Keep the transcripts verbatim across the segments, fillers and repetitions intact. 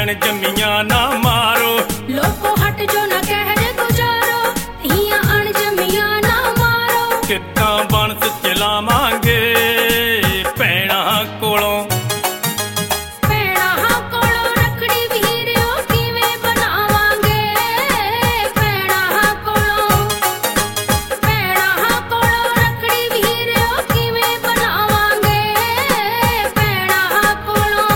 अणजमियां ना मारो। लोगो हट जो ना कहर गुजारो, धियां अणजमियां ना मारो। कितना बनस चलावांगे भैणा कोलों, भैणा कोलों रखड़ी वीरियो किवें बनावांगे। भैणा कोलों, भैणा कोलों रखड़ी वीरियो किवें बनावांगे। भैणा कोलों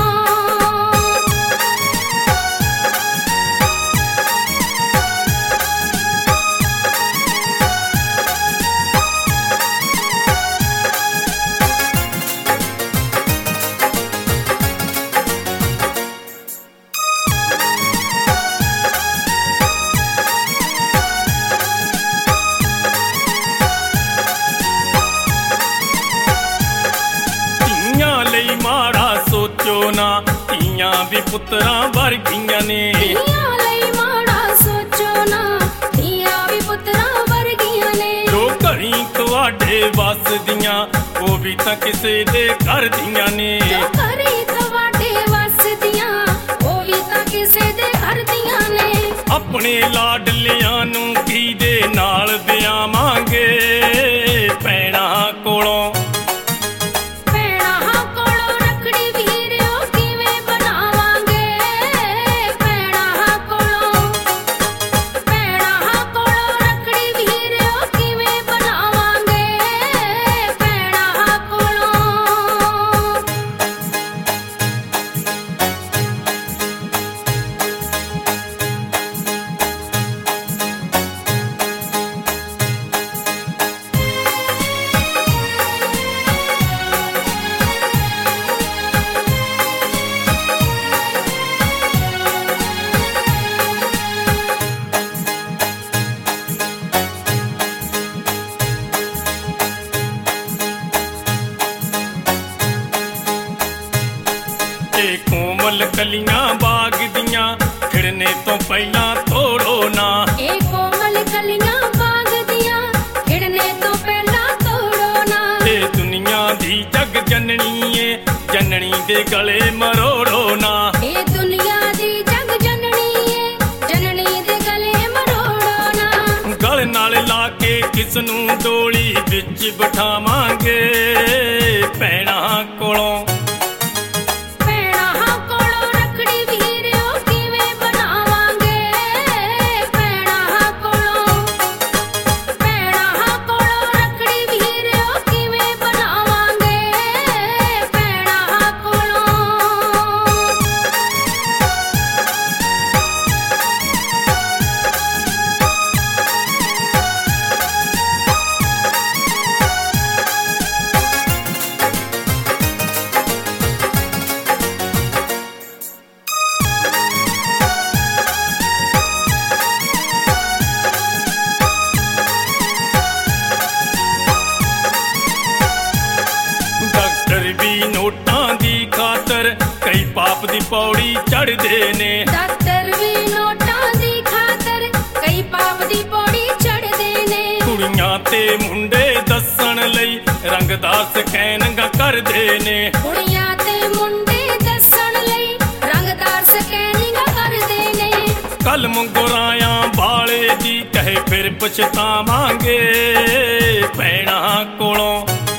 माड़ा सोचो ना, धीयां भी पुत्रां वर्गियां ने। धीयां लई माड़ा सोचो ना, धीयां भी पुत्रां वर्गियां ने। जो घरी तुहाडे वसदियां वो भी तां किसे दे घर दियां ने। जो घरी तुहाडे वसदियां वो भी तां किसे दे घर दियां ने। अपने लाडलियां नूं किहदे नाल ब्यावांगे भैणा कोलों। कोमल कलियां बाग दियां खिड़ने तो पहला तोड़ो ना। ए कोमल कलियां बाग दियां खिड़ने तो पहला तोड़ो ना। ए दुनिया दी जग जननी ए जननी दे गले मरोड़ो ना। ए दुनिया दी जग जननी ए जननी दे गले मरोड़ो ना। गल नाल ला के किसनू डोली विच बिठावांगे भैणा कोलों। नोटां दी खातर कई पाप दी पौड़ी चढ़दे ने। डॉक्टर भी नोटां दी खातर कई पाप दी पौड़ी चढ़दे ने। कुड़ियां ते मुंडे दस्सण लई रंगदार स्कैनिंग करदे ने। कुड़ियां ते मुंडे दस्सण लई रंगदार स्कैनिंग करदे ने। कलम गुरायां बाले दी कहे फिर पछतावांगे भैणा कोलों।